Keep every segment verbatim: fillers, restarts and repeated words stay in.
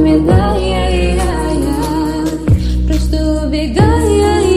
вспоминай, просто убегай,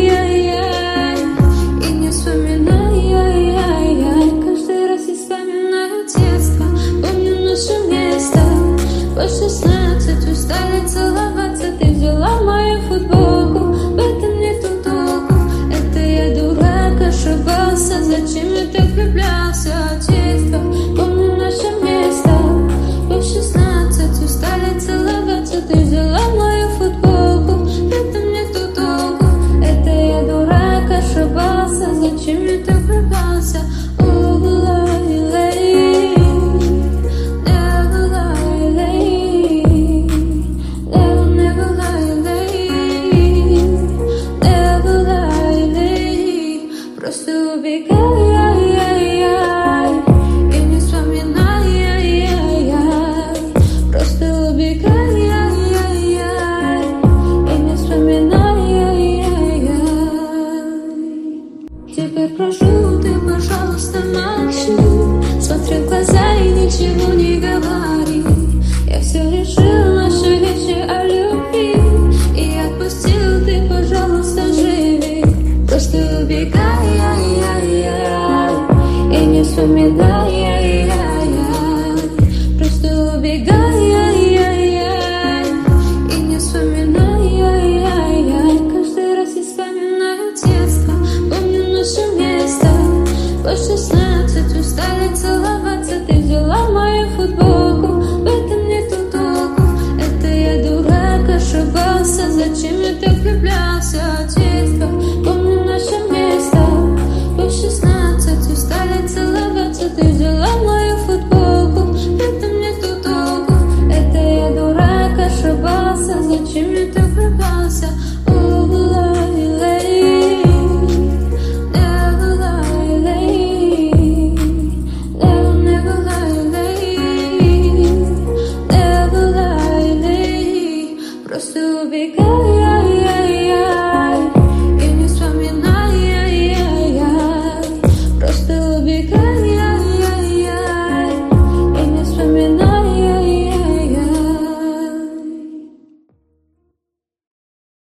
и не вспоминай. Каждый раз я вспоминаю детство, помню наше место. По шестнадцать устали целоваться, ты взяла мою футболку, в этом нету толку. Это я дурак, ошибался, зачем я так влюблялся в детство. Помню наше место. По шестнадцать устали целоваться, ты взяла мою футболку, в этом нету толку. Это я дурак, ошибался, зачем я так влюблялся. Просто убегай, и не вспоминай. Просто убегай, и не вспоминай. Теперь прошу, ты, пожалуйста, молчи. Смотри в глаза и ничего не говори. Я все решил, наши вещи о любви, и отпустил, ты, пожалуйста, живи. Просто убегай, и не вспоминай.